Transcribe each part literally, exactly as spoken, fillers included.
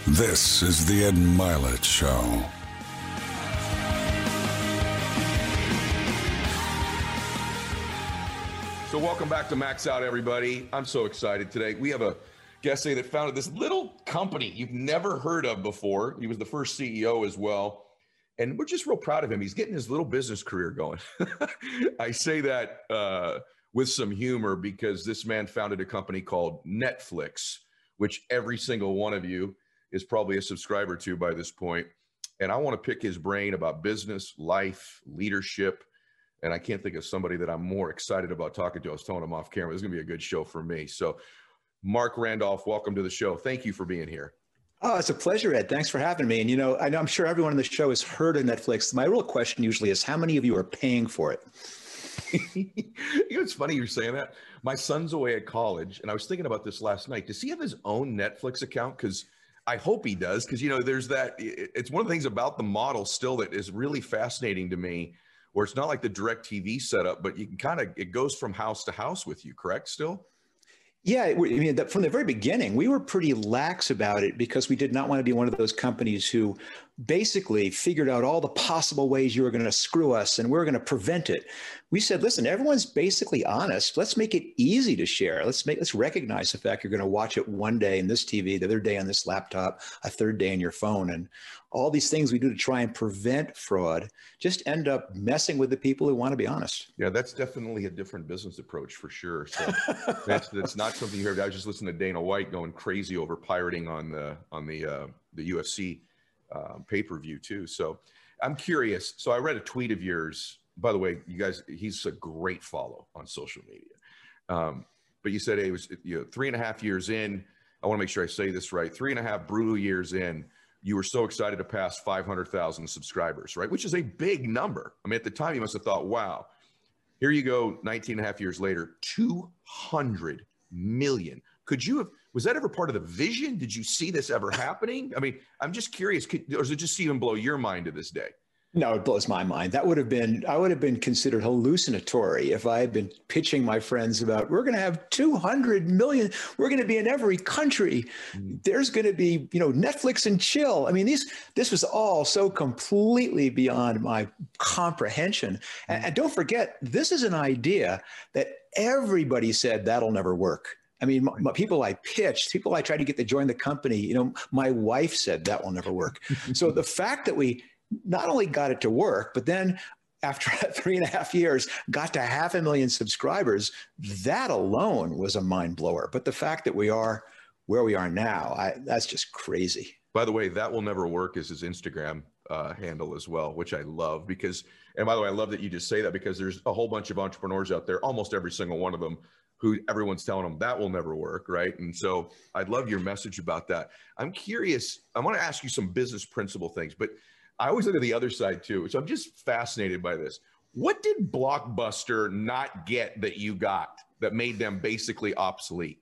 This is the Ed Mylett Show. So welcome back to Max Out, everybody. I'm so excited today. We have a guest today that founded this little company you've never heard of before. He was the first C E O as well. And we're just real proud of him. He's getting his little business career going. I say that uh, with some humor because this man founded a company called Netflix, which every single one of you is probably a subscriber to by this point. And I want to pick his brain about business, life, leadership. And I can't think of somebody that I'm more excited about talking to. I was telling him off camera, this is going to be a good show for me. So Marc Randolph, welcome to the show. Thank you for being here. Oh, it's a pleasure, Ed. Thanks for having me. And, you know, I know, I'm sure everyone on the show has heard of Netflix. My real question usually is how many of you are paying for it? You know, it's funny you're saying that. My son's away at college, and I was thinking about this last night. Does he have his own Netflix account? Because I hope he does, because, you know, there's that. It's one of the things about the model still that is really fascinating to me, where it's not like the DirecTV setup, but you can kind of, it goes from house to house with you, correct, still? Yeah, I mean, from the very beginning, we were pretty lax about it because we did not want to be one of those companies who basically figured out all the possible ways you were going to screw us and we we're going to prevent it. We said, listen, everyone's basically honest. Let's make it easy to share. Let's make let's recognize the fact you're going to watch it one day in this T V, the other day on this laptop, a third day on your phone. And all these things we do to try and prevent fraud just end up messing with the people who want to be honest. Yeah, that's definitely a different business approach for sure. So that's that's not something you heard. I was just listening to Dana White going crazy over pirating on the on the uh, the U F C uh, pay-per-view too. So I'm curious. So I read a tweet of yours. By the way, you guys, he's a great follow on social media. Um, but you said hey, it was you know three and a half years in. I want to make sure I say this right. Three and a half brutal years in. You were so excited to pass five hundred thousand subscribers, right? Which is a big number. I mean, at the time you must have thought, wow, here you go, nineteen and a half years later, two hundred million. Could you have, was that ever part of the vision? Did you see this ever happening? I mean, I'm just curious, could, or does it just even blow your mind to this day? No, it blows my mind. That would have been, I would have been considered hallucinatory if I had been pitching my friends about, we're going to have two hundred million, we're going to be in every country. Mm-hmm. There's going to be, you know, Netflix and chill. I mean, these, this was all so completely beyond my comprehension. Mm-hmm. And, and don't forget, this is an idea that everybody said that'll never work. I mean, my, my people I pitched, people I tried to get to join the company, you know, my wife said that will never work. So the fact that we not only got it to work, but then after three and a half years, got to half a million subscribers, that alone was a mind blower. But the fact that we are where we are now, I, that's just crazy. By the way, that will never work is his Instagram uh, handle as well, which I love because, and by the way, I love that you just say that because there's a whole bunch of entrepreneurs out there, almost every single one of them, who everyone's telling them that will never work, right? And so I'd love your message about that. I'm curious, I want to ask you some business principle things, but I always look at the other side too. So I'm just fascinated by this. What did Blockbuster not get that you got that made them basically obsolete?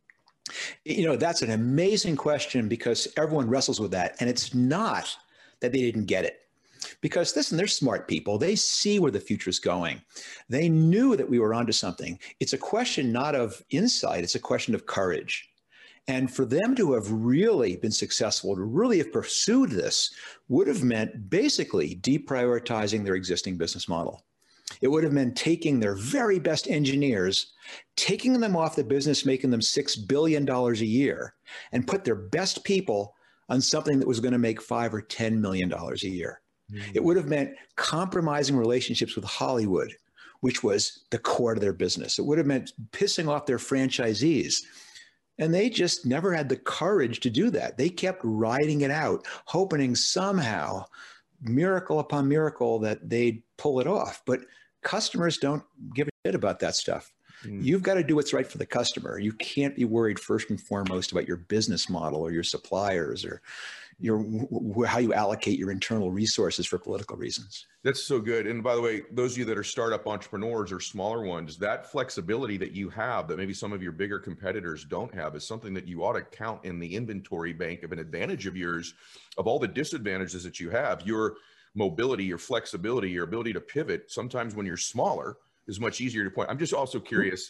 You know, that's an amazing question because everyone wrestles with that. And it's not that they didn't get it. Because listen, they're smart people. They see where the future is going. They knew that we were onto something. It's a question not of insight. It's a question of courage. And for them to have really been successful, to really have pursued this, would have meant basically deprioritizing their existing business model. It would have meant taking their very best engineers, taking them off the business, making them six billion dollars a year, and put their best people on something that was going to make five or ten million dollars a year. Mm-hmm. It would have meant compromising relationships with Hollywood, which was the core to their business. It would have meant pissing off their franchisees. And they just never had the courage to do that. They kept riding it out, hoping somehow, miracle upon miracle, that they'd pull it off. But customers don't give a shit about that stuff. Mm. You've got to do what's right for the customer. You can't be worried first and foremost about your business model or your suppliers or your how you allocate your internal resources for political reasons. That's so good. And by the way, those of you that are startup entrepreneurs or smaller ones, that flexibility that you have that maybe some of your bigger competitors don't have is something that you ought to count in the inventory bank of an advantage of yours, of all the disadvantages that you have. Your mobility, your flexibility, your ability to pivot, sometimes when you're smaller, is much easier to point. I'm just also curious,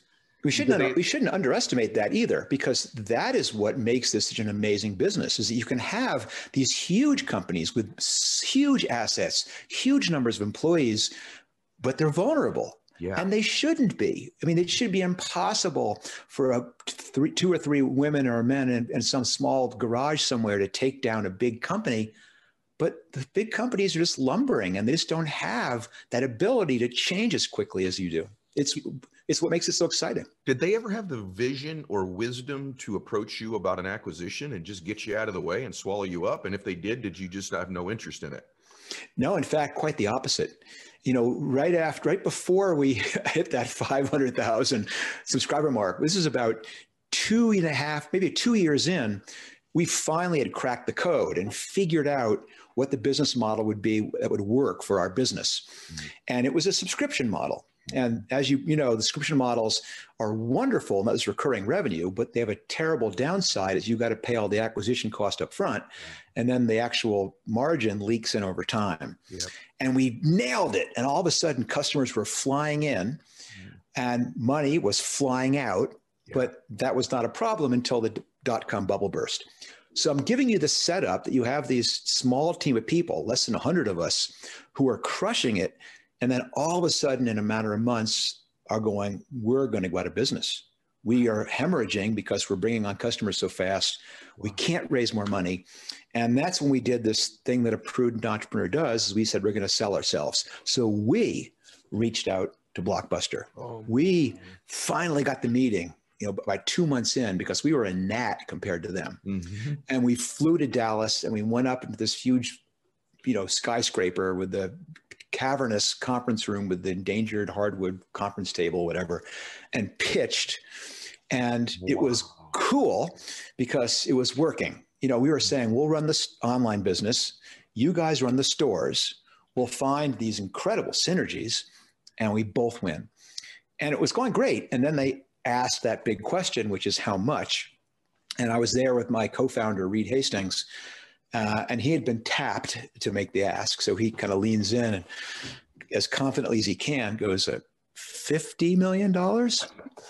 We shouldn't, They, we shouldn't underestimate that either, because that is what makes this such an amazing business, is that you can have these huge companies with huge assets, huge numbers of employees, but they're vulnerable. Yeah. And they shouldn't be. I mean, it should be impossible for a three, two or three women or men in, in some small garage somewhere to take down a big company. But the big companies are just lumbering, and they just don't have that ability to change as quickly as you do. It's it's what makes it so exciting. Did they ever have the vision or wisdom to approach you about an acquisition and just get you out of the way and swallow you up? And if they did, did you just have no interest in it? No, in fact, quite the opposite. You know, right after, right before we hit that five hundred thousand subscriber mark, this is about two and a half, maybe two years in, we finally had cracked the code and figured out what the business model would be that would work for our business. Mm-hmm. And it was a subscription model. And as you, you know, the subscription models are wonderful, and that's recurring revenue, but they have a terrible downside is you got to pay all the acquisition cost up front, and then the actual margin leaks in over time. Yep. And we nailed it. And all of a sudden customers were flying in mm. and money was flying out, yeah. But that was not a problem until the dot-com bubble burst. So I'm giving you the setup that you have these small team of people, less than a hundred of us, who are crushing it. And then all of a sudden, in a matter of months, are going, we're going to go out of business. We are hemorrhaging because we're bringing on customers so fast. We can't raise more money. And that's when we did this thing that a prudent entrepreneur does, is we said, we're going to sell ourselves. So we reached out to Blockbuster. Oh, we finally got the meeting, you know, by two months in, because we were a gnat compared to them. Mm-hmm. And we flew to Dallas, and we went up into this huge, you know, skyscraper with the cavernous conference room with the endangered hardwood conference table, whatever, and pitched. And wow. It was cool because it was working. You know, we were saying, we'll run this online business. You guys run the stores. We'll find these incredible synergies, and we both win. And it was going great. And then they asked that big question, which is how much? And I was there with my co-founder, Reed Hastings, Uh, and he had been tapped to make the ask. So he kind of leans in and as confidently as he can goes, uh, fifty million dollars.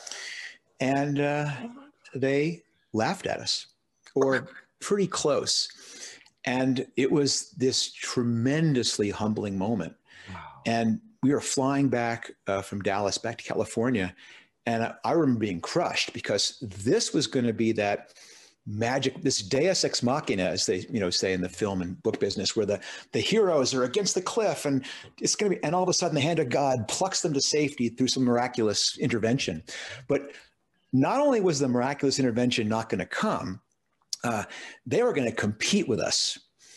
And uh, they laughed at us, or pretty close. And it was this tremendously humbling moment. Wow. And we were flying back uh, from Dallas back to California. And I, I remember being crushed, because this was going to be that magic, this deus ex machina, as they, you know, say in the film and book business, where the, the heroes are against the cliff, and it's going to be, and all of a sudden the hand of God plucks them to safety through some miraculous intervention. But not only was the miraculous intervention not going to come, uh, they were going to compete with us.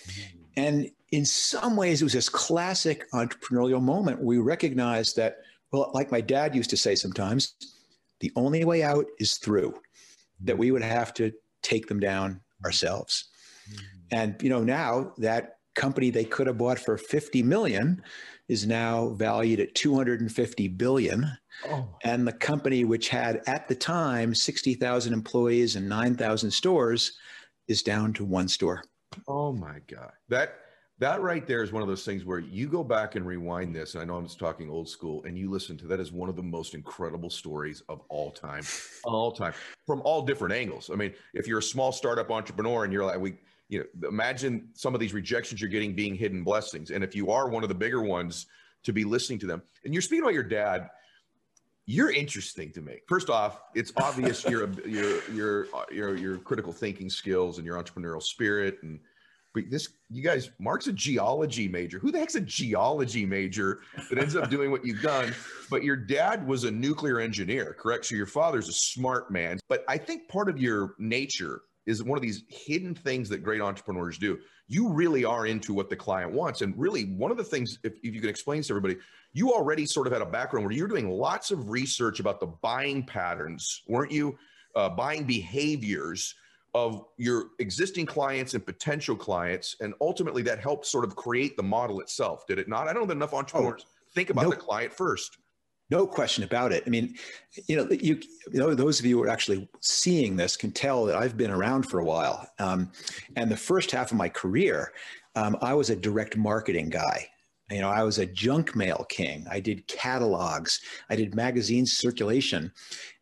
And in some ways, it was this classic entrepreneurial moment where we recognized that, well, like my dad used to say sometimes, the only way out is through, that we would have to take them down ourselves. Mm-hmm. And, you know, now that company they could have bought for fifty million is now valued at two hundred fifty billion. Oh. And the company, which had at the time sixty thousand employees and nine thousand stores, is down to one store. Oh my God. That, that right there is one of those things where you go back and rewind this. And I know I'm just talking old school, and you listen to that as one of the most incredible stories of all time, all time, from all different angles. I mean, if you're a small startup entrepreneur and you're like, we, you know, imagine some of these rejections you're getting being hidden blessings. And if you are one of the bigger ones, to be listening to them. And you're speaking about your dad, you're interesting to me. First off, it's obvious your, your, your, your, your critical thinking skills and your entrepreneurial spirit. And But this, you guys, Mark's a geology major. Who the heck's a geology major that ends up doing what you've done? But your dad was a nuclear engineer, correct? So your father's a smart man. But I think part of your nature is one of these hidden things that great entrepreneurs do. You really are into what the client wants. And really, one of the things, if, if you can explain to everybody, you already sort of had a background where you're doing lots of research about the buying patterns, weren't you? Uh, buying behaviors of your existing clients and potential clients. And ultimately that helped sort of create the model itself, did it not? I don't know that enough entrepreneurs oh, think about no, the client first. No question about it. I mean, you know, you, you know, those of you who are actually seeing this can tell that I've been around for a while. Um, and the first half of my career, um, I was a direct marketing guy. You know, I was a junk mail king. I did catalogs. I did magazine circulation.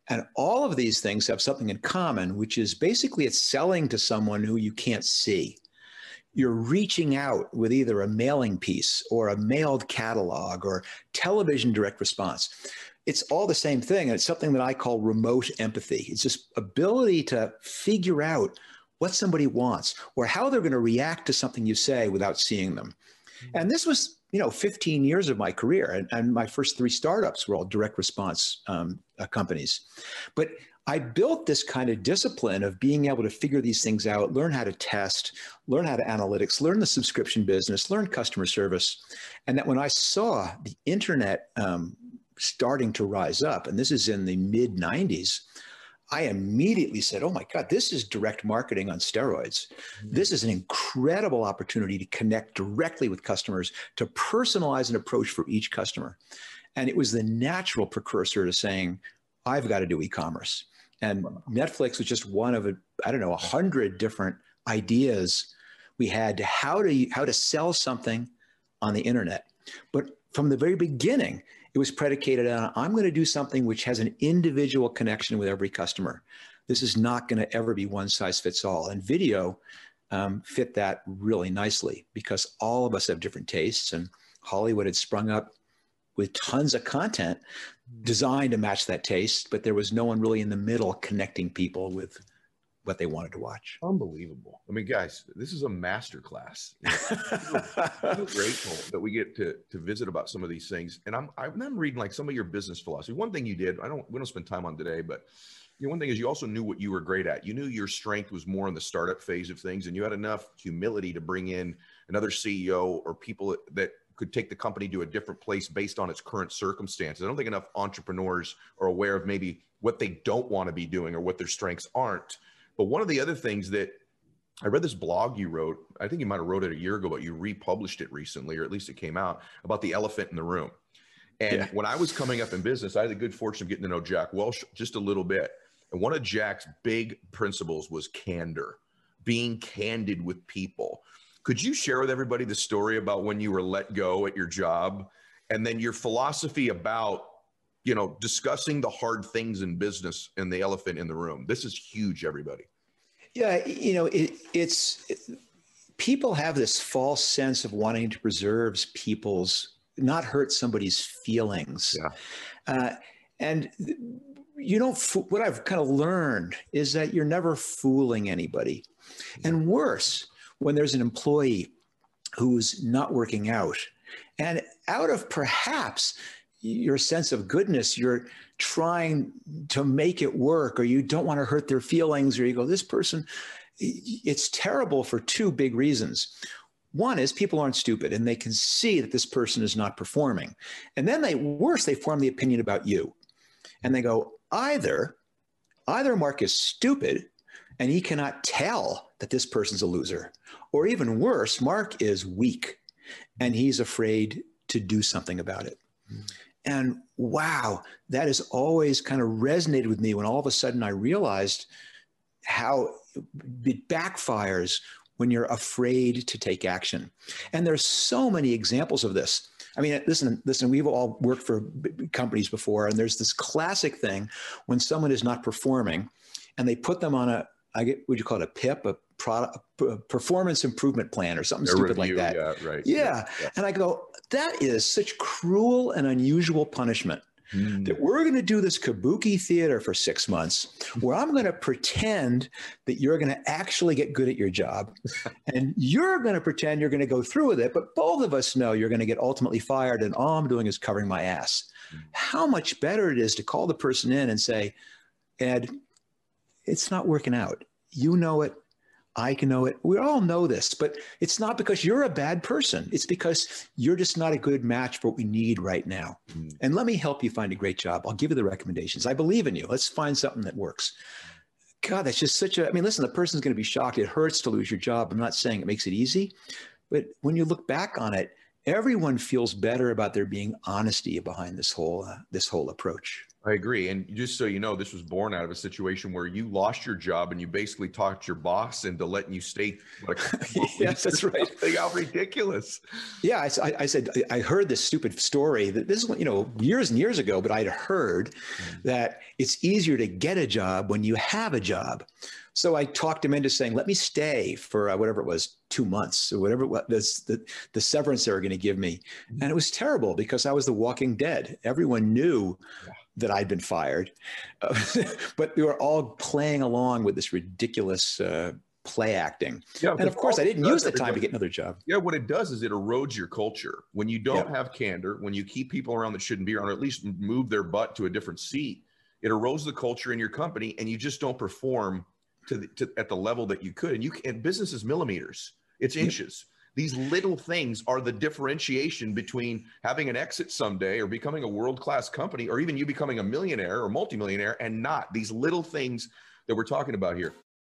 And all of these things have something in common, which is basically it's selling to someone who you can't see. You're reaching out with either a mailing piece or a mailed catalog or television direct response. It's all the same thing. And it's something that I call remote empathy. It's just ability to figure out what somebody wants or how they're going to react to something you say without seeing them. And this was, you know, fifteen years of my career. And, and my first three startups were all direct response um, uh, companies. But I built this kind of discipline of being able to figure these things out, learn how to test, learn how to analytics, learn the subscription business, learn customer service. And that when I saw the internet um, starting to rise up, and this is in the mid nineties, I immediately said, oh my God, this is direct marketing on steroids. This is an incredible opportunity to connect directly with customers, to personalize an approach for each customer. And it was the natural precursor to saying, I've got to do e-commerce. And Netflix was just one of, a, I don't know, a hundred different ideas we had to how to, how to sell something on the internet. But from the very beginning, it was predicated on, I'm going to do something which has an individual connection with every customer. This is not going to ever be one size fits all. And video um, fit that really nicely because all of us have different tastes, and Hollywood had sprung up with tons of content designed to match that taste, but there was no one really in the middle connecting people with what they wanted to watch. Unbelievable. I mean, guys, this is a master class. You know, I'm so grateful that we get to, to visit about some of these things. And I'm, I'm reading like some of your business philosophy. One thing you did, I don't, we don't spend time on today, but you know, one thing is you also knew what you were great at. You knew your strength was more in the startup phase of things, and you had enough humility to bring in another C E O or people that could take the company to a different place based on its current circumstances. I don't think enough entrepreneurs are aware of maybe what they don't want to be doing or what their strengths aren't. But one of the other things that I read this blog you wrote, I think you might have wrote it a year ago, but you republished it recently, or at least it came out, about the elephant in the room. And yeah. When I was coming up in business, I had the good fortune of getting to know Jack Welch just a little bit. And one of Jack's big principles was candor, being candid with people. Could you share with everybody the story about when you were let go at your job, and then your philosophy about, you know, discussing the hard things in business and the elephant in the room? This is huge, everybody. Yeah, you know, it, it's it, people have this false sense of wanting to preserve people's, not hurt somebody's feelings. Yeah. Uh, and you don't, what I've kind of learned is that you're never fooling anybody. And worse, when there's an employee who's not working out, and out of perhaps your sense of goodness, you're trying to make it work, or you don't want to hurt their feelings, or you go, this person, it's terrible for two big reasons. One is people aren't stupid and they can see that this person is not performing. And then they, worse, they form the opinion about you. And they go, either, either Mark is stupid and he cannot tell that this person's a loser, or even worse, Mark is weak and he's afraid to do something about it. Mm. And wow, that has always kind of resonated with me when all of a sudden I realized how it backfires when you're afraid to take action. And there's so many examples of this. I mean, listen, listen, we've all worked for companies before, and there's this classic thing when someone is not performing and they put them on a, I get, would you call it a P I P, a product, a performance improvement plan or something a stupid review, like that. Yeah, right. Yeah. Yeah, yeah. And I go, that is such cruel and unusual punishment. Mm. That we're going to do this kabuki theater for six months where I'm going to pretend that you're going to actually get good at your job and you're going to pretend you're going to go through with it. But both of us know you're going to get ultimately fired and all I'm doing is covering my ass. Mm. How much better it is to call the person in and say, Ed, it's not working out. You know it. I can know it. We all know this, but it's not because you're a bad person. It's because you're just not a good match for what we need right now. Mm. And let me help you find a great job. I'll give you the recommendations. I believe in you. Let's find something that works. God, that's just such a, I mean, listen, the person's going to be shocked. It hurts to lose your job. I'm not saying it makes it easy, but when you look back on it, everyone feels better about there being honesty behind this whole, uh, this whole approach. I agree. And just so you know, this was born out of a situation where you lost your job and you basically talked your boss into letting you stay. Like, yes, that's right. How ridiculous. Yeah, I, I said, I heard this stupid story that this is, you know, years and years ago, but I'd heard mm-hmm. that it's easier to get a job when you have a job. So I talked him into saying, let me stay for uh, whatever it was, two months or whatever it was, the, the severance they were going to give me. Mm-hmm. And it was terrible because I was the walking dead. Everyone knew yeah. that I'd been fired, uh, but we were all playing along with this ridiculous uh, play acting. Yeah, and of course, I didn't use the time to get another job. Yeah, what it does is it erodes your culture. When you don't yeah. have candor, when you keep people around that shouldn't be around, or at least move their butt to a different seat, it erodes the culture in your company, and you just don't perform to, the, to at the level that you could. And you can, and business is millimeters, it's inches. Yep. These little things are the differentiation between having an exit someday or becoming a world-class company, or even you becoming a millionaire or multimillionaire and not. These little things that we're talking about here.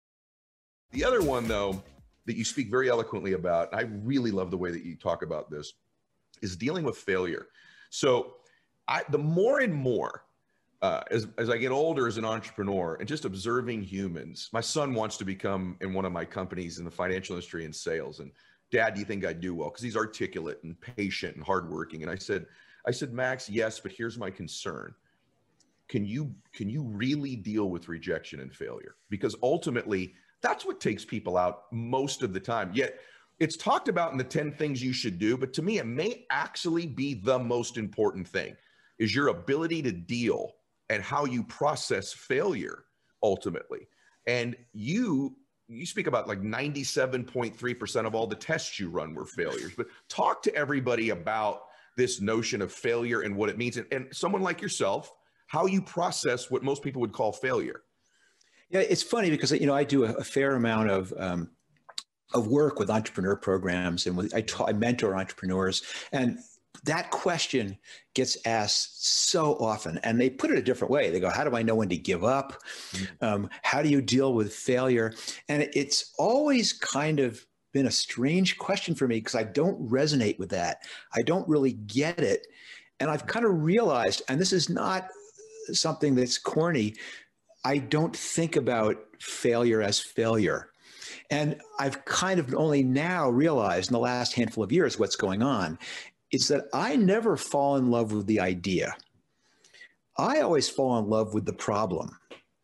The other one, though, that you speak very eloquently about, and I really love the way that you talk about this, is dealing with failure. So I, the more and more, uh, as, as I get older as an entrepreneur and just observing humans, my son wants to become in one of my companies in the financial industry in sales. And Dad, do you think I'd do well? Because he's articulate and patient and hardworking. And I said, I said, Max, yes, but here's my concern. Can you, can you really deal with rejection and failure? Because ultimately, that's what takes people out most of the time. Yet it's talked about in the ten things you should do, but to me, it may actually be the most important thing, is your ability to deal and how you process failure ultimately. And you, you speak about like ninety-seven point three percent of all the tests you run were failures, but talk to everybody about this notion of failure and what it means. And, and someone like yourself, how you process what most people would call failure. Yeah, it's funny because, you know, I do a, a fair amount of um, of work with entrepreneur programs, and with, I, ta- I mentor entrepreneurs, and that question gets asked so often, and they put it a different way. They go, how do I know when to give up? Mm-hmm. Um, how do you deal with failure? And it, it's always kind of been a strange question for me because I don't resonate with that. I don't really get it. And I've kind of realized, and this is not something that's corny, I don't think about failure as failure. And I've kind of only now realized in the last handful of years what's going on. It's that I never fall in love with the idea. I always fall in love with the problem.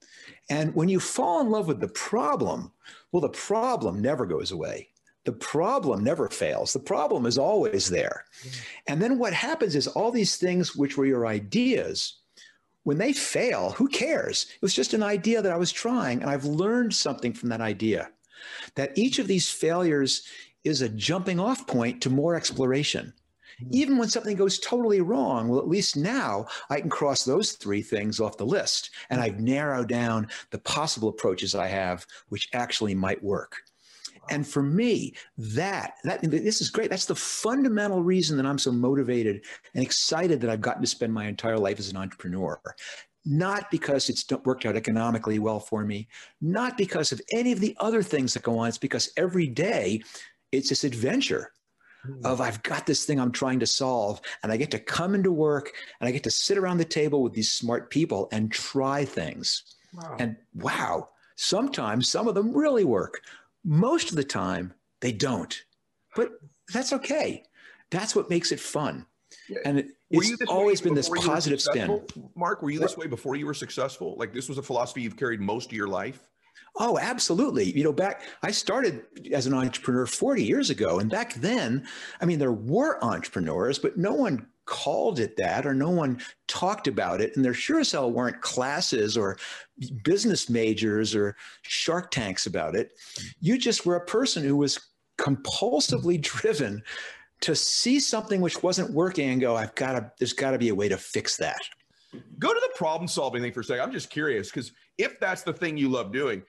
And when you fall in love with the problem, well, the problem never goes away. The problem never fails. The problem is always there. Mm-hmm. And then what happens is all these things which were your ideas, when they fail, who cares? It was just an idea that I was trying, and I've learned something from that idea, that each of these failures is a jumping off point to more exploration. Even when something goes totally wrong, well, at least now I can cross those three things off the list, and I've narrowed down the possible approaches I have, which actually might work. And for me, that, that this is great. That's the fundamental reason that I'm so motivated and excited that I've gotten to spend my entire life as an entrepreneur. Not because it's worked out economically well for me, not because of any of the other things that go on. It's because every day it's this adventure of I've got this thing I'm trying to solve, and I get to come into work and I get to sit around the table with these smart people and try things. Wow. And wow, sometimes some of them really work. Most of the time they don't, but that's okay. That's what makes it fun. Yeah. And it, it's always been this positive spin. Mark, were you this way before you were successful? Like this was a philosophy you've carried most of your life? Oh, absolutely. You know, back, I started as an entrepreneur forty years ago. And back then, I mean, there were entrepreneurs, but no one called it that, or no one talked about it. And there sure as hell weren't classes or business majors or Shark Tanks about it. You just were a person who was compulsively driven to see something which wasn't working and go, I've got to, there's got to be a way to fix that. Go to the problem solving thing for a second. I'm just curious, because if that's the thing you love doing,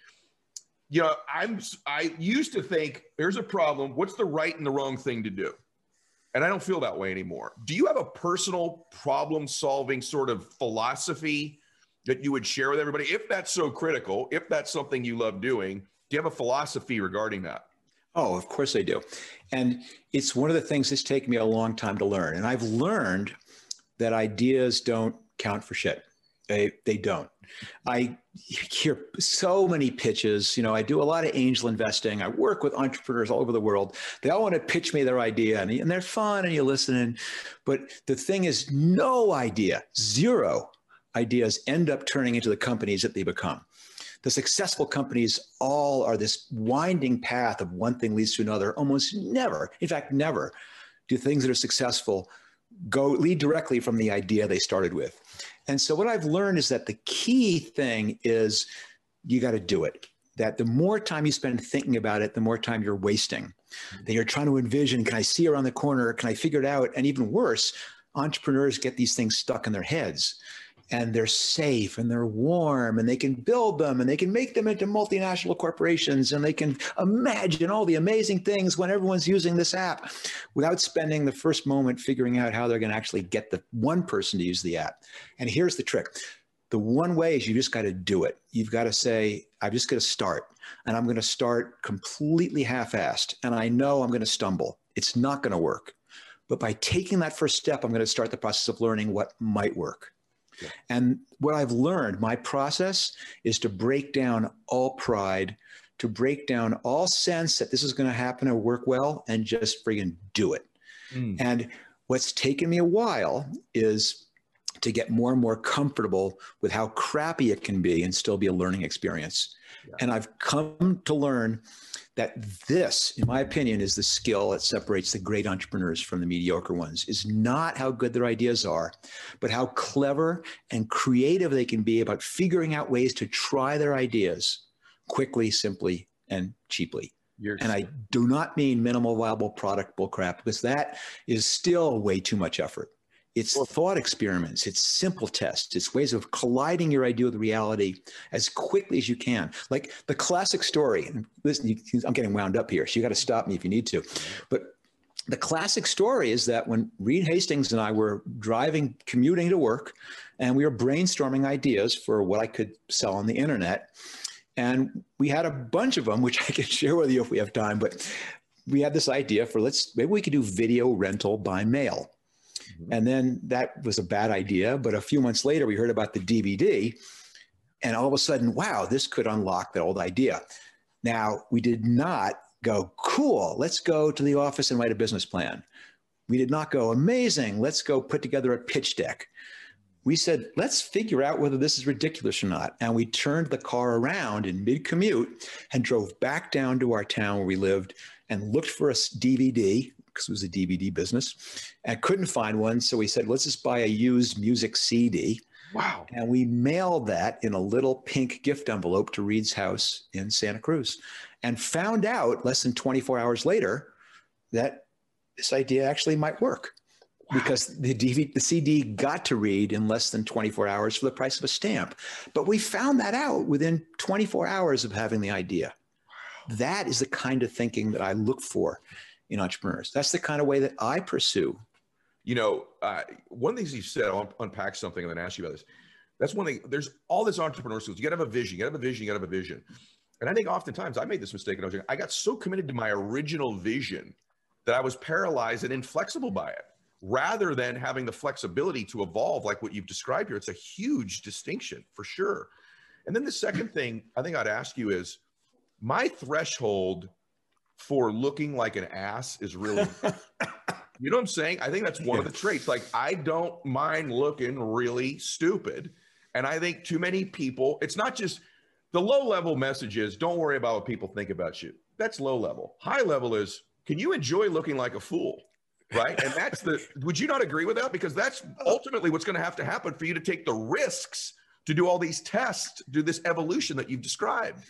you know, I'm, I used to think there's a problem. What's the right and the wrong thing to do? And I don't feel that way anymore. Do you have a personal problem solving sort of philosophy that you would share with everybody? If that's so critical, if that's something you love doing, do you have a philosophy regarding that? Oh, of course I do. And it's one of the things that's taken me a long time to learn. And I've learned that ideas don't count for shit. They, they don't. I hear so many pitches. You know, I do a lot of angel investing. I work with entrepreneurs all over the world. They all want to pitch me their idea, and, and they're fun, and you listen. And, but the thing is, no idea, zero ideas end up turning into the companies that they become. The successful companies all are this winding path of one thing leads to another. Almost never, in fact, never do things that are successful go lead directly from the idea they started with. And so what I've learned is that the key thing is you got to do it. That the more time you spend thinking about it, the more time you're wasting. That you're trying to envision, can I see around the corner? Can I figure it out? And even worse, entrepreneurs get these things stuck in their heads. And they're safe and they're warm and they can build them and they can make them into multinational corporations and they can imagine all the amazing things when everyone's using this app without spending the first moment figuring out how they're going to actually get the one person to use the app. And here's the trick. The one way is you just got to do it. You've got to say, I'm just going to start, and I'm going to start completely half-assed. And I know I'm going to stumble. It's not going to work. But by taking that first step, I'm going to start the process of learning what might work. Yeah. And what I've learned, my process is to break down all pride, to break down all sense that this is going to happen or work well, and just friggin' do it. Mm. And what's taken me a while is to get more and more comfortable with how crappy it can be and still be a learning experience. Yeah. And I've come to learn that this, in my opinion, is the skill that separates the great entrepreneurs from the mediocre ones, is not how good their ideas are, but how clever and creative they can be about figuring out ways to try their ideas quickly, simply, and cheaply. You're and I do not mean minimal viable product bullcrap, because that is still way too much effort. It's thought experiments, it's simple tests, it's ways of colliding your idea with reality as quickly as you can. Like the classic story, and listen, you, I'm getting wound up here, so you got to stop me if you need to. But the classic story is that when Reed Hastings and I were driving, commuting to work, and we were brainstorming ideas for what I could sell on the internet, and we had a bunch of them, which I can share with you if we have time, but we had this idea for, let's, maybe we could do video rental by mail. And then that was a bad idea. But a few months later, we heard about the D V D. And all of a sudden, wow, this could unlock the old idea. Now, we did not go, cool, let's go to the office and write a business plan. We did not go, amazing, let's go put together a pitch deck. We said, let's figure out whether this is ridiculous or not. And we turned the car around in mid-commute and drove back down to our town where we lived and looked for a D V D, because it was a D V D business, and couldn't find one. So we said, let's just buy a used music C D. Wow. And we mailed that in a little pink gift envelope to Reed's house in Santa Cruz, and found out less than twenty-four hours later that this idea actually might work. Wow. Because the D V D, the C D got to Reed in less than twenty-four hours for the price of a stamp. But we found that out within twenty-four hours of having the idea. Wow. That is the kind of thinking that I look for in entrepreneurs. That's the kind of way that I pursue. You know, uh, one of the things you said, I'll unpack something and then ask you about this. That's one thing. There's all this entrepreneur skills. You got to have a vision. You got to have a vision. You got to have a vision. And I think oftentimes I made this mistake. And I was young. I got so committed to my original vision that I was paralyzed and inflexible by it, rather than having the flexibility to evolve like what you've described here. It's a huge distinction for sure. And then the second thing I think I'd ask you is, my threshold for looking like an ass is really, you know what I'm saying? I think that's one of the traits. Like, I don't mind looking really stupid. And I think too many people, it's not just the low level message is, don't worry about what people think about you. That's low level. High level is, can you enjoy looking like a fool? Right. And that's the, would you not agree with that? Because that's ultimately what's going to have to happen for you to take the risks to do all these tests, do this evolution that you've described.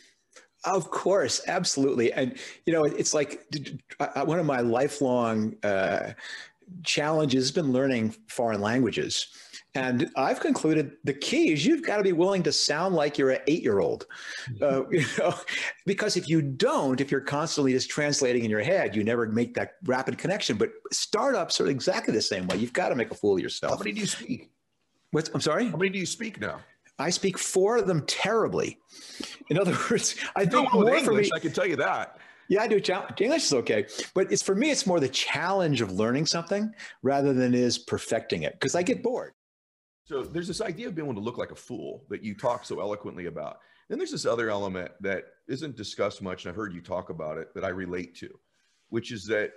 Of course, absolutely. And, you know, it's like one of my lifelong uh, challenges has been learning foreign languages. And I've concluded the key is you've got to be willing to sound like you're an eight-year-old. Uh, you know, because if you don't, if you're constantly just translating in your head, you never make that rapid connection. But startups are exactly the same way. You've got to make a fool of yourself. How many do you speak? What's, I'm sorry? How many do you speak now? I speak four of them terribly. In other words, I think more English, for me, I can tell you that. Yeah, I do. English is okay. But it's for me, it's more the challenge of learning something rather than is perfecting it, because I get bored. So there's this idea of being able to look like a fool that you talk so eloquently about. Then there's this other element that isn't discussed much, and I've heard you talk about it, that I relate to, which is that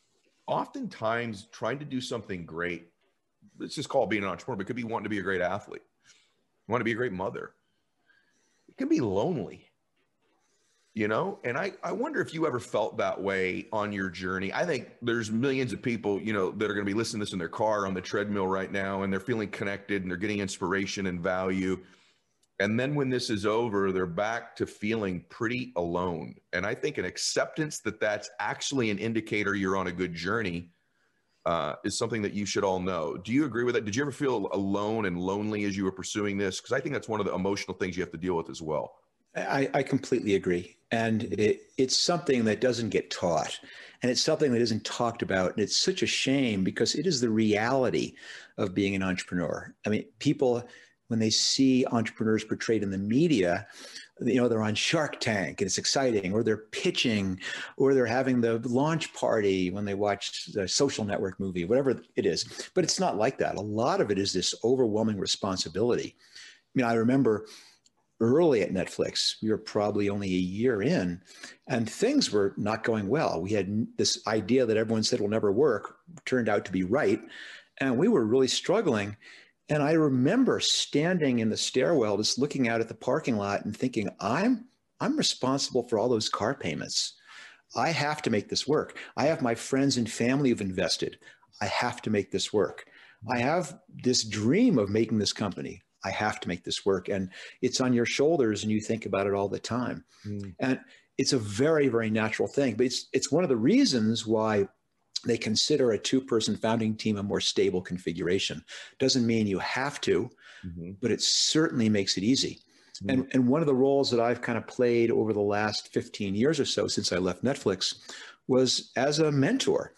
oftentimes trying to do something great, let's just call it being an entrepreneur, but it could be wanting to be a great athlete, want to be a great mother. It can be lonely, you know? And I, I wonder if you ever felt that way on your journey. I think there's millions of people, you know, that are going to be listening to this in their car on the treadmill right now, and they're feeling connected and they're getting inspiration and value. And then when this is over, they're back to feeling pretty alone. And I think an acceptance that that's actually an indicator you're on a good journey uh, is something that you should all know. Do you agree with that? Did you ever feel alone and lonely as you were pursuing this? Because I think that's one of the emotional things you have to deal with as well. I, I completely agree. And it, it's something that doesn't get taught. And it's something that isn't talked about. And it's such a shame because it is the reality of being an entrepreneur. I mean, people, when they see entrepreneurs portrayed in the media, you know, they're on Shark Tank and it's exciting, or they're pitching, or they're having the launch party when they watch the Social Network movie, whatever it is. But it's not like that. A lot of it is this overwhelming responsibility. I mean, I remember early at Netflix, we were probably only a year in, and things were not going well. We had this idea that everyone said will never work, turned out to be right, and we were really struggling. And I remember standing in the stairwell, just looking out at the parking lot and thinking, I'm, I'm responsible for all those car payments. I have to make this work. I have my friends and family who've invested. I have to make this work. I have this dream of making this company. I have to make this work. And it's on your shoulders and you think about it all the time. Mm. And it's a very, very natural thing, but it's, it's one of the reasons why they consider a two-person founding team a more stable configuration. Doesn't mean you have to, mm-hmm. but it certainly makes it easy. Mm-hmm. And, and one of the roles that I've kind of played over the last fifteen years or so since I left Netflix was as a mentor,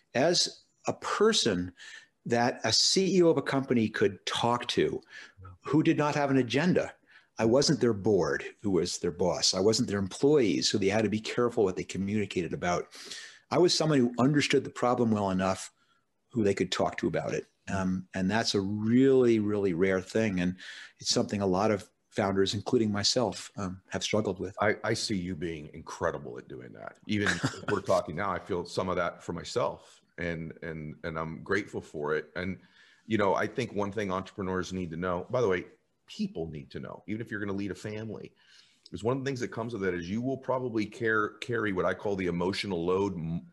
as a person that a C E O of a company could talk to who did not have an agenda. I wasn't their board who was their boss. I wasn't their employees, so they had to be careful what they communicated about. I was someone who understood the problem well enough who they could talk to about it. Um, and that's a really, really rare thing. And it's something a lot of founders, including myself, um, have struggled with. I, I see you being incredible at doing that. Even if we're talking now, I feel some of that for myself, and, and, and I'm grateful for it. And, you know, I think one thing entrepreneurs need to know, by the way, people need to know, even if you're going to lead a family, is one of the things that comes with that is you will probably care, carry what I call the emotional load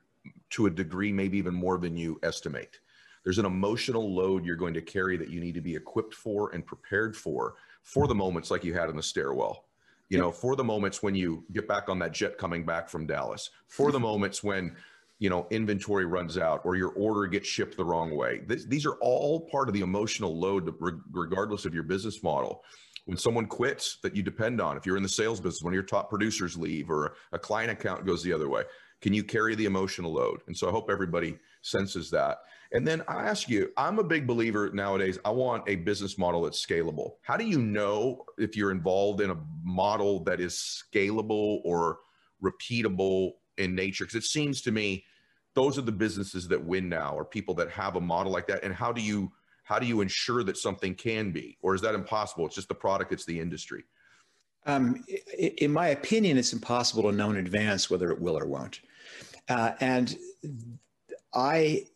to a degree, maybe even more than you estimate. There's an emotional load you're going to carry that you need to be equipped for and prepared for, for the moments like you had in the stairwell, you know, for the moments when you get back on that jet coming back from Dallas, for the moments when, you know, inventory runs out or your order gets shipped the wrong way. This, these are all part of the emotional load, regardless of your business model. When someone quits that you depend on, if you're in the sales business, one of your top producers leave or a client account goes the other way, can you carry the emotional load? And so I hope everybody senses that. And then I ask you, I'm a big believer nowadays, I want a business model that's scalable. How do you know if you're involved in a model that is scalable or repeatable in nature? Because it seems to me those are the businesses that win now, or people that have a model like that. And how do you How do you ensure that something can be, or is that impossible? It's just the product, it's the industry. Um, in my opinion, it's impossible to know in advance whether it will or won't. Uh, and I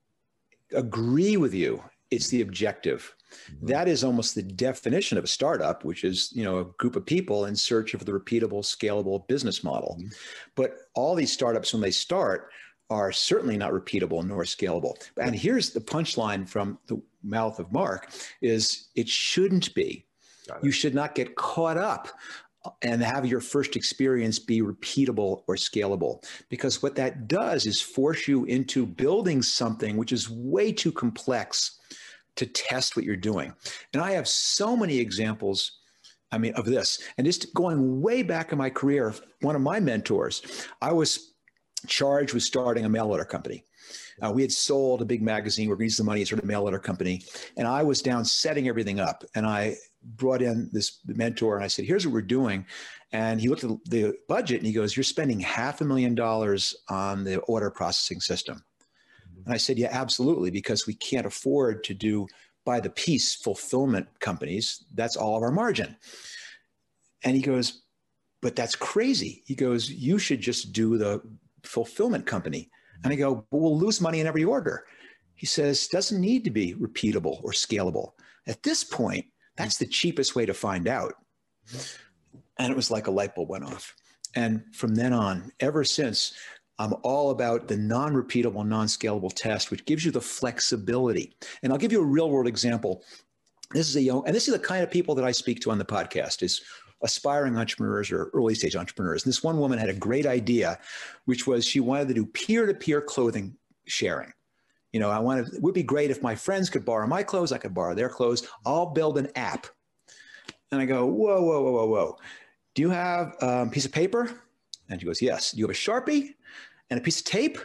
agree with you. It's the objective. Mm-hmm. That is almost the definition of a startup, which is, you know, a group of people in search of the repeatable, scalable business model. Mm-hmm. But all these startups, when they start, are certainly not repeatable nor scalable. And here's the punchline from the mouth of Mark is it shouldn't be. You should not get caught up and have your first experience be repeatable or scalable, because what that does is force you into building something which is way too complex to test what you're doing. And I have so many examples, I mean, of this. And just going way back in my career, one of my mentors, I was charged with starting a mail order company. Uh, we had sold a big magazine. We're going to use the money to start a mail order company. And I was down setting everything up. And I brought in this mentor and I said, here's what we're doing. And he looked at the budget and he goes, you're spending half a million dollars on the order processing system. And I said, yeah, absolutely, because we can't afford to do by the piece fulfillment companies, that's all of our margin. And he goes, but that's crazy. He goes, you should just do the fulfillment company. And I go, but we'll lose money in every order. He says, doesn't need to be repeatable or scalable. At this point, that's the cheapest way to find out. And it was like a light bulb went off. And from then on, ever since, I'm all about the non-repeatable, non-scalable test, which gives you the flexibility. And I'll give you a real world example. This is a young, and this is the kind of people that I speak to on the podcast, is aspiring entrepreneurs or early stage entrepreneurs. And this one woman had a great idea, which was she wanted to do peer-to-peer clothing sharing. You know, I wanted, it would be great if my friends could borrow my clothes, I could borrow their clothes. I'll build an app. And I go, whoa, whoa, whoa, whoa, whoa. Do you have a piece of paper? And she goes, yes. Do you have a Sharpie and a piece of tape?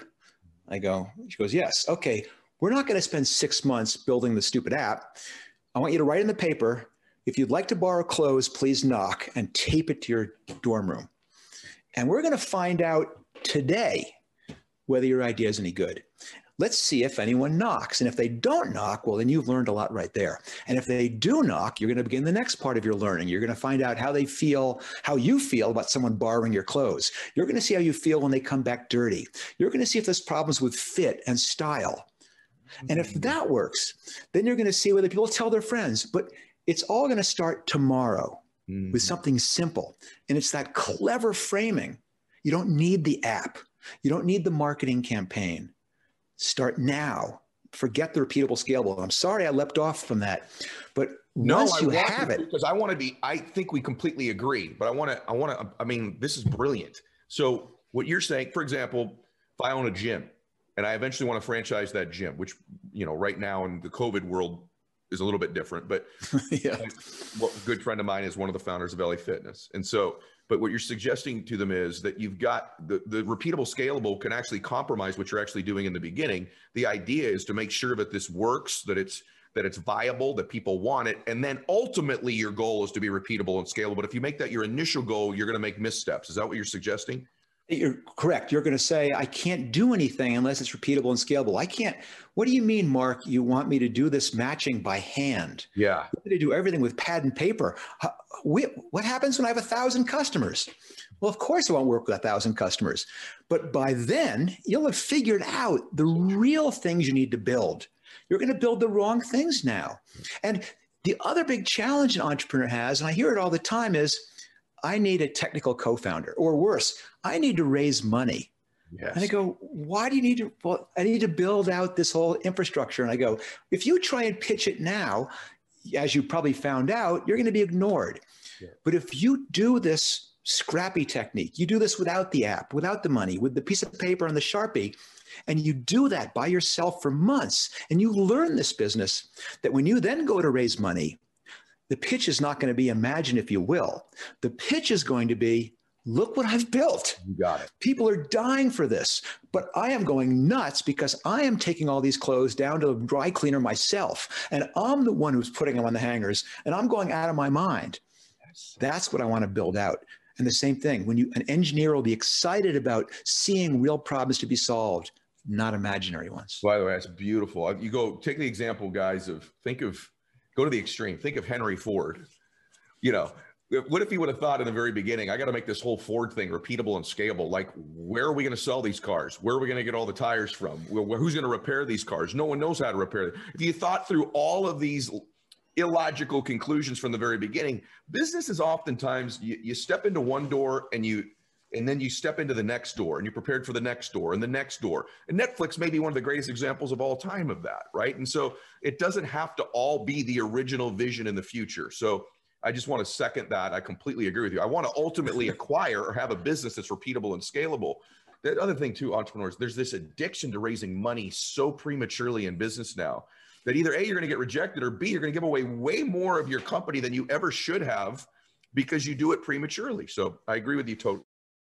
I go, she goes, yes. Okay, we're not going to spend six months building the stupid app. I want you to write in the paper, if you'd like to borrow clothes, please knock, and tape it to your dorm room. And we're going to find out today whether your idea is any good. Let's see if anyone knocks. And if they don't knock, well, then you've learned a lot right there. And if they do knock, you're going to begin the next part of your learning. You're going to find out how they feel, how you feel about someone borrowing your clothes. You're going to see how you feel when they come back dirty. You're going to see if there's problems with fit and style. And if that works, then you're going to see whether people tell their friends. But it's all going to start tomorrow mm-hmm. with something simple. And it's that clever framing. You don't need the app. You don't need the marketing campaign. Start now. Forget the repeatable, scalable. I'm sorry I leapt off from that, but no, once I you have it, because I want to be. I think we completely agree, but I want to. I want to. I mean, this is brilliant. So what you're saying, for example, if I own a gym and I eventually want to franchise that gym, which you know, right now in the COVID world is a little bit different, but yeah, well, a good friend of mine is one of the founders of L A Fitness, and so. But what you're suggesting to them is that you've got the, the repeatable, scalable can actually compromise what you're actually doing in the beginning. The idea is to make sure that this works, that it's that it's viable, that people want it. And then ultimately your goal is to be repeatable and scalable. But if you make that your initial goal, you're going to make missteps. Is that what you're suggesting? You're correct. You're going to say, I can't do anything unless it's repeatable and scalable. I can't. What do you mean, Mark? You want me to do this matching by hand? Yeah. You want me to do everything with pad and paper. We, what happens when I have a thousand customers? Well, of course I won't work with a thousand customers. But by then, you'll have figured out the real things you need to build. You're going to build the wrong things now. And the other big challenge an entrepreneur has, and I hear it all the time, is I need a technical co-founder, or worse, I need to raise money. Yes. And I go, why do you need to? Well, I need to build out this whole infrastructure. And I go, if you try and pitch it now, as you probably found out, you're going to be ignored. Yeah. But if you do this scrappy technique, you do this without the app, without the money, with the piece of paper and the Sharpie, and you do that by yourself for months, and you learn this business, that when you then go to raise money, the pitch is not going to be imagine if you will. The pitch is going to be, look what I've built. You got it. People are dying for this, but I am going nuts because I am taking all these clothes down to a dry cleaner myself, and I'm the one who's putting them on the hangers, and I'm going out of my mind. Yes. That's what I want to build out. And the same thing, when you, an engineer will be excited about seeing real problems to be solved, not imaginary ones. By the way, that's beautiful. You go take the example, guys, of think of, go to the extreme. Think of Henry Ford. You know, what if he would have thought in the very beginning, I got to make this whole Ford thing repeatable and scalable. Like, where are we going to sell these cars? Where are we going to get all the tires from? Who's going to repair these cars? No one knows how to repair them. If you thought through all of these illogical conclusions from the very beginning, business is oftentimes you, you step into one door and you and then you step into the next door and you're prepared for the next door and the next door. And Netflix may be one of the greatest examples of all time of that, right? And so it doesn't have to all be the original vision in the future. So I just want to second that. I completely agree with you. I want to ultimately acquire or have a business that's repeatable and scalable. The other thing too, entrepreneurs, there's this addiction to raising money so prematurely in business now that either A, you're going to get rejected, or B, you're going to give away way more of your company than you ever should have because you do it prematurely. So I agree with you totally.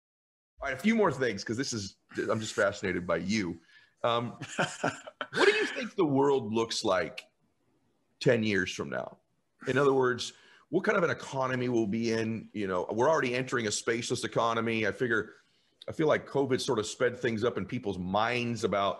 All right, a few more things, because this is, I'm just fascinated by you. Um, what do you think the world looks like ten years from now? In other words, what kind of an economy we'll be in? You know, we're already entering a spaceless economy. I figure, I feel like COVID sort of sped things up in people's minds about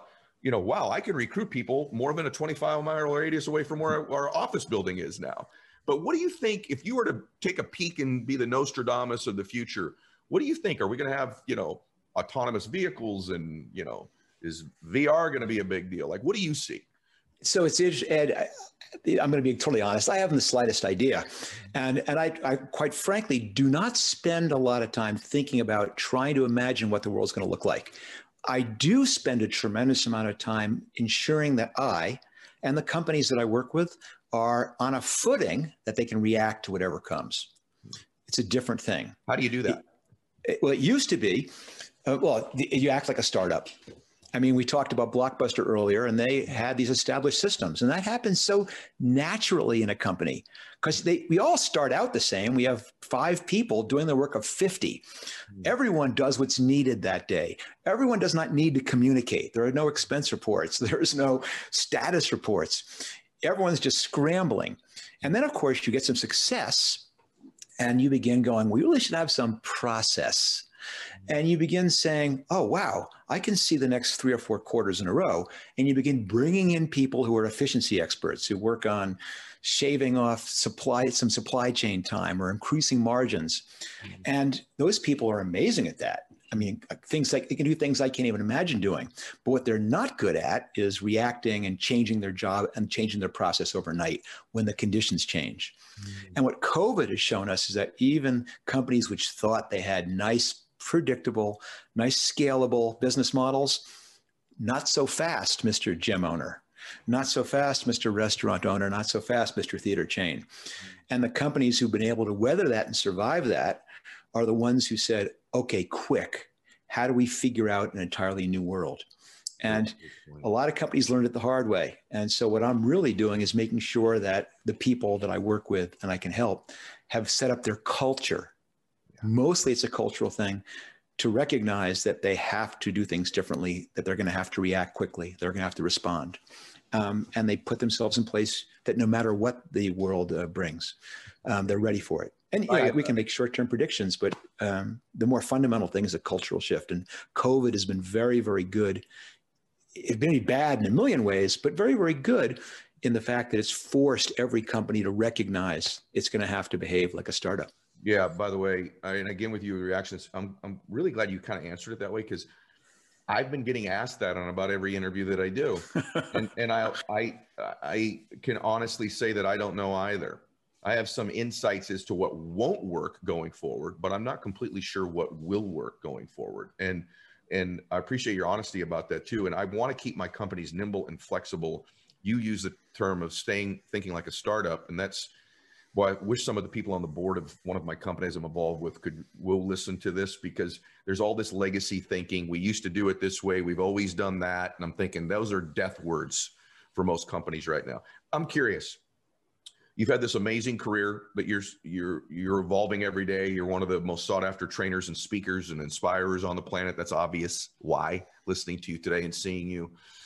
you know, wow, I can recruit people more than a twenty-five mile radius away from where our office building is now. But what do you think, if you were to take a peek and be the Nostradamus of the future, what do you think? Are we going to have, you know, autonomous vehicles, and, you know, is V R going to be a big deal? Like, what do you see? So it's, Ed, I, I'm going to be totally honest. I haven't the slightest idea. And, and I, I quite frankly do not spend a lot of time thinking about trying to imagine what the world's going to look like. I do spend a tremendous amount of time ensuring that I and the companies that I work with are on a footing that they can react to whatever comes. It's a different thing. How do you do that? It, it, well, it used to be, uh, well, you act like a startup. I mean, we talked about Blockbuster earlier, and they had these established systems, and that happens so naturally in a company because they we all start out the same. We have five people doing the work of fifty. Mm. Everyone does what's needed that day. Everyone does not need to communicate. There are no expense reports. There's no status reports. Everyone's just scrambling. And then, of course, you get some success, and you begin going, we really should have some process. And you begin saying, oh, wow, I can see the next three or four quarters in a row. And you begin bringing in people who are efficiency experts, who work on shaving off supply, some supply chain time or increasing margins. Mm-hmm. And those people are amazing at that. I mean, things like they can do things I can't even imagine doing. But what they're not good at is reacting and changing their job and changing their process overnight when the conditions change. Mm-hmm. And what COVID has shown us is that even companies which thought they had nice, predictable, nice, scalable business models, not so fast, Mister Gym owner. Not so fast, Mister Restaurant owner. Not so fast, Mister Theater chain. Mm-hmm. And the companies who've been able to weather that and survive that are the ones who said, okay, quick, how do we figure out an entirely new world? And a lot of companies learned it the hard way. And so what I'm really doing is making sure that the people that I work with and I can help have set up their culture. Mostly it's a cultural thing to recognize that they have to do things differently, that they're going to have to react quickly, they're going to have to respond. Um, and they put themselves in place that no matter what the world uh, brings, um, they're ready for it. And you know, we can make short-term predictions, but um, the more fundamental thing is a cultural shift. And COVID has been very, very good. It's been bad in a million ways, but very, very good in the fact that it's forced every company to recognize it's going to have to behave like a startup. Yeah, by the way, I, and again with your reactions, I'm I'm really glad you kind of answered it that way, because I've been getting asked that on about every interview that I do. and and I I I can honestly say that I don't know either. I have some insights as to what won't work going forward, but I'm not completely sure what will work going forward. And and I appreciate your honesty about that too. And I want to keep my companies nimble and flexible. You use the term of staying thinking like a startup, and that's well, I wish some of the people on the board of one of my companies I'm involved with could will listen to this, because there's all this legacy thinking. We used to do it this way. We've always done that. And I'm thinking those are death words for most companies right now. I'm curious. You've had this amazing career that you're you're you're evolving every day. You're one of the most sought after trainers and speakers and inspirers on the planet. That's obvious why, listening to you today and seeing you.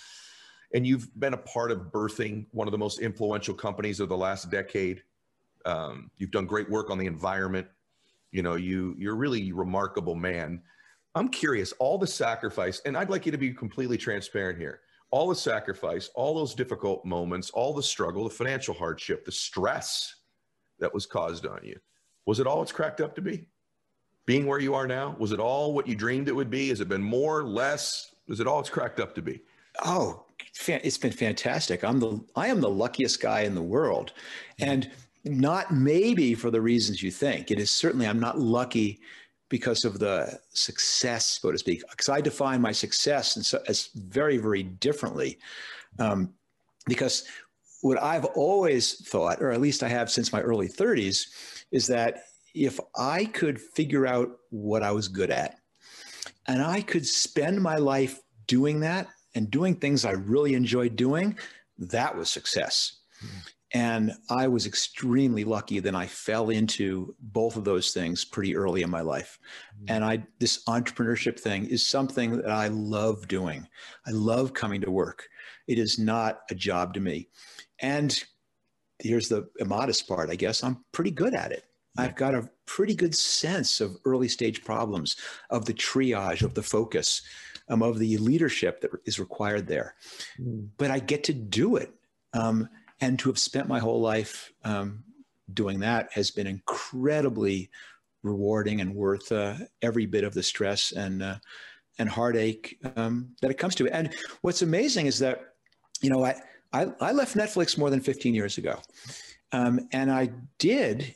And you've been a part of birthing one of the most influential companies of the last decade. Um, you've done great work on the environment. You know, you, you're a really remarkable man. I'm curious, all the sacrifice, and I'd like you to be completely transparent here, all the sacrifice, all those difficult moments, all the struggle, the financial hardship, the stress that was caused on you, was it all it's cracked up to be? Being where you are now, was it all what you dreamed it would be? Has it been more, less? Is it all it's cracked up to be? Oh, it's been fantastic. I'm the, I am the luckiest guy in the world. And not maybe for the reasons you think. It is certainly, I'm not lucky because of the success, so to speak, because I define my success as, as very, very differently. Um, because what I've always thought, or at least I have since my early thirties, is that if I could figure out what I was good at, and I could spend my life doing that and doing things I really enjoyed doing, that was success. Mm-hmm. And I was extremely lucky that I fell into both of those things pretty early in my life. Mm-hmm. And I, this entrepreneurship thing is something that I love doing. I love coming to work. It is not a job to me. And here's the immodest part, I guess. I'm pretty good at it. Yeah. I've got a pretty good sense of early stage problems, of the triage, of the focus. um, of the leadership that is required there. Mm. But I get to do it. Um, and to have spent my whole life um, doing that has been incredibly rewarding and worth uh, every bit of the stress and uh, and heartache um, that it comes to. And what's amazing is that, you know, I, I, I left Netflix more than fifteen years ago. Um, and I did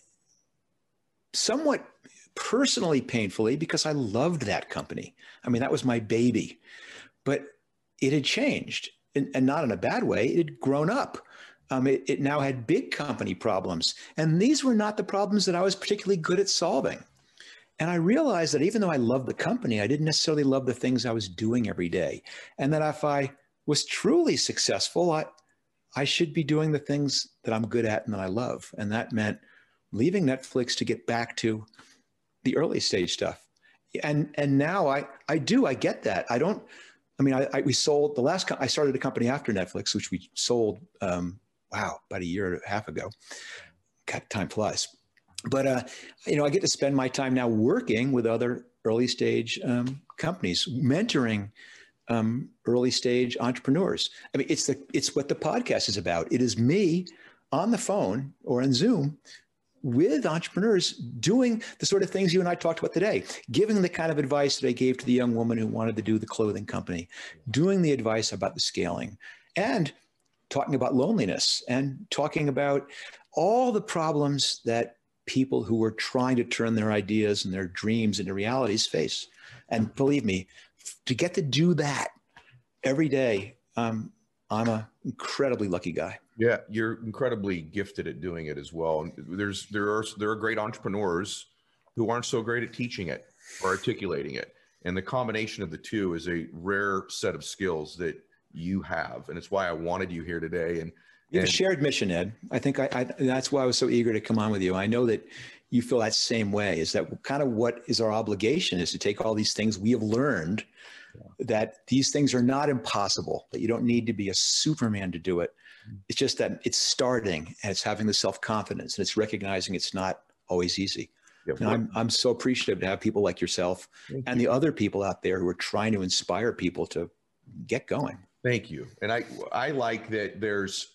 somewhat personally painfully because I loved that company. I mean, that was my baby, but it had changed, and, and not in a bad way. It had grown up. Um, it, it now had big company problems. And these were not the problems that I was particularly good at solving. And I realized that even though I loved the company, I didn't necessarily love the things I was doing every day. And that if I was truly successful, I, I should be doing the things that I'm good at and that I love. And that meant leaving Netflix to get back to the early stage stuff. And, and now I, I do, I get that. I don't, I mean, I, I we sold the last, I started a company after Netflix, which we sold, um, wow, about a year and a half ago. God, time flies. But, uh, you know, I get to spend my time now working with other early stage um, companies, mentoring um, early stage entrepreneurs. I mean, it's the it's what the podcast is about. It is me on the phone or on Zoom with entrepreneurs doing the sort of things you and I talked about today, giving the kind of advice that I gave to the young woman who wanted to do the clothing company, doing the advice about the scaling, and talking about loneliness and talking about all the problems that people who are trying to turn their ideas and their dreams into realities face. And believe me, to get to do that every day, um, I'm an incredibly lucky guy. Yeah, you're incredibly gifted at doing it as well. And there's there are there are great entrepreneurs who aren't so great at teaching it or articulating it. And the combination of the two is a rare set of skills that you have. And it's why I wanted you here today. And you have a shared mission, Ed. I think I, I that's why I was so eager to come on with you. I know that you feel that same way. Is that kind of what is our obligation, is to take all these things we have learned, yeah. that these things are not impossible, that you don't need to be a Superman to do it. It's just that it's starting and it's having the self-confidence and it's recognizing it's not always easy. Yeah, and I'm, I'm so appreciative to have people like yourself Thank and you. the other people out there who are trying to inspire people to get going. Thank you. And I, I like that there's,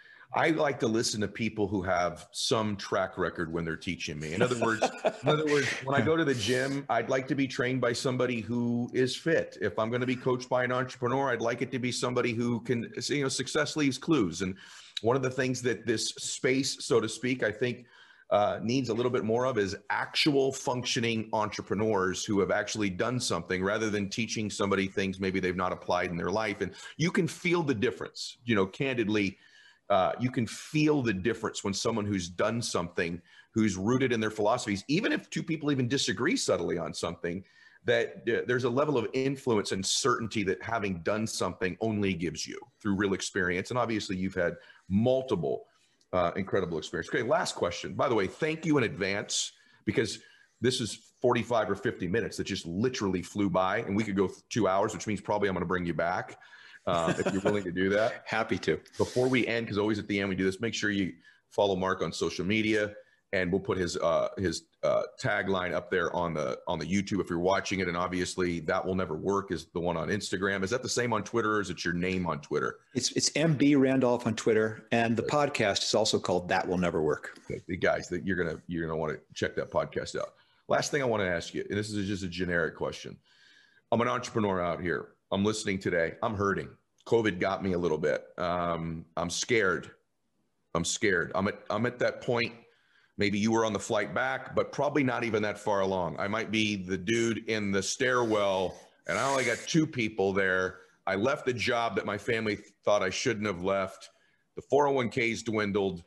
I like to listen to people who have some track record when they're teaching me. In other words, in other words, when I go to the gym, I'd like to be trained by somebody who is fit. If I'm going to be coached by an entrepreneur, I'd like it to be somebody who can, you know, success leaves clues. And one of the things that this space, so to speak, I think uh, needs a little bit more of is actual functioning entrepreneurs who have actually done something, rather than teaching somebody things maybe they've not applied in their life. And you can feel the difference, you know, candidly. Uh, you can feel the difference when someone who's done something, who's rooted in their philosophies, even if two people even disagree subtly on something, that uh, there's a level of influence and certainty that having done something only gives you through real experience. And obviously you've had multiple uh, incredible experience. Okay, last question. By the way, thank you in advance, because this is forty-five or fifty minutes that just literally flew by, and we could go two hours, which means probably I'm going to bring you back. Uh, if you're willing to do that. Happy to. Before we end, because always at the end we do this, make sure you follow Mark on social media, and we'll put his uh, his uh, tagline up there on the on the YouTube if you're watching it. And obviously, That Will Never Work is the one on Instagram. Is that the same on Twitter, or is it your name on Twitter? It's it's M B Randolph on Twitter, and the podcast is also called That Will Never Work. Okay. The guys, that you're gonna you're gonna want to check that podcast out. Last thing I want to ask you, and this is just a generic question. I'm an entrepreneur out here. I'm listening today. I'm hurting. COVID got me a little bit. Um, I'm scared. I'm scared. I'm at, I'm at that point. Maybe you were on the flight back, but probably not even that far along. I might be the dude in the stairwell, and I only got two people there. I left the job that my family thought I shouldn't have left. The four oh one k's dwindled.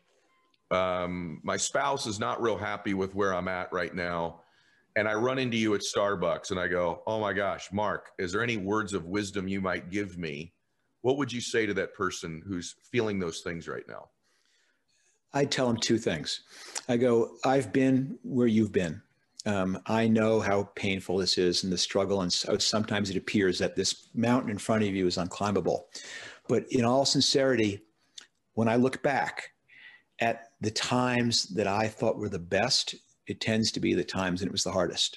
Um, my spouse is not real happy with where I'm at right now. And I run into you at Starbucks and I go, oh my gosh, Mark, is there any words of wisdom you might give me? What would you say to that person who's feeling those things right now? I'd tell them two things. I go, I've been where you've been. Um, I know how painful this is and the struggle. And so sometimes it appears that this mountain in front of you is unclimbable. But in all sincerity, when I look back at the times that I thought were the best, it tends to be the times when it was the hardest.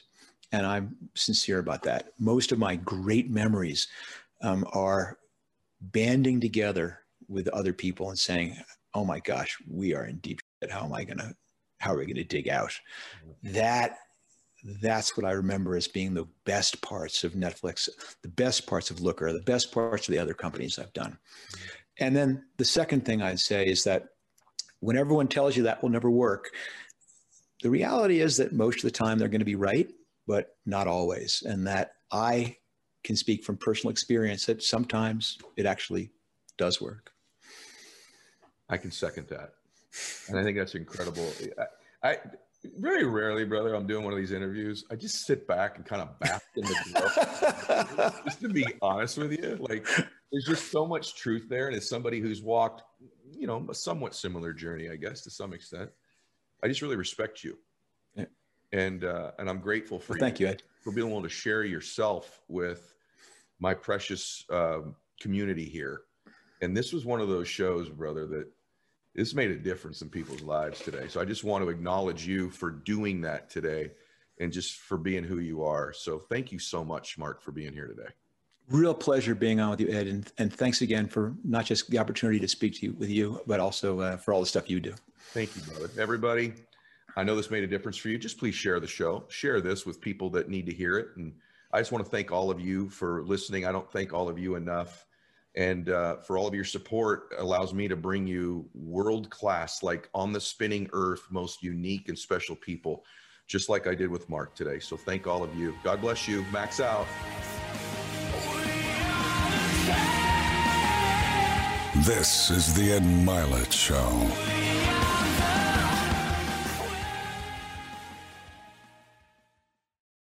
And I'm sincere about that. Most of my great memories um, are banding together with other people and saying, oh my gosh, we are in deep shit. How am I going to, how are we going to dig out? That, that's what I remember as being the best parts of Netflix, the best parts of Looker, the best parts of the other companies I've done. And then the second thing I'd say is that when everyone tells you that will never work, the reality is that most of the time they're going to be right, but not always. And that I can speak from personal experience that sometimes it actually does work. I can second that. And I think that's incredible. I, I very rarely, brother, I'm doing one of these interviews, I just sit back and kind of bask in the glow. Just to be honest with you, like there's just so much truth there. And as somebody who's walked, you know, a somewhat similar journey, I guess, to some extent, I just really respect you. Yeah. And, uh, and I'm grateful for well, you. Thank you, Ed. For being able to share yourself with my precious uh, community here. And this was one of those shows, brother, that this made a difference in people's lives today. So I just want to acknowledge you for doing that today and just for being who you are. So thank you so much, Mark, for being here today. Real pleasure being on with you, Ed. And, and thanks again for not just the opportunity to speak to you with you, but also uh, for all the stuff you do. Thank you, brother. Everybody, I know this made a difference for you. Just please share the show. Share this with people that need to hear it. And I just want to thank all of you for listening. I don't thank all of you enough. And uh, for all of your support allows me to bring you world-class, like on the spinning earth, most unique and special people, just like I did with Mark today. So thank all of you. God bless you. Max out. This is the Ed Mylett Show.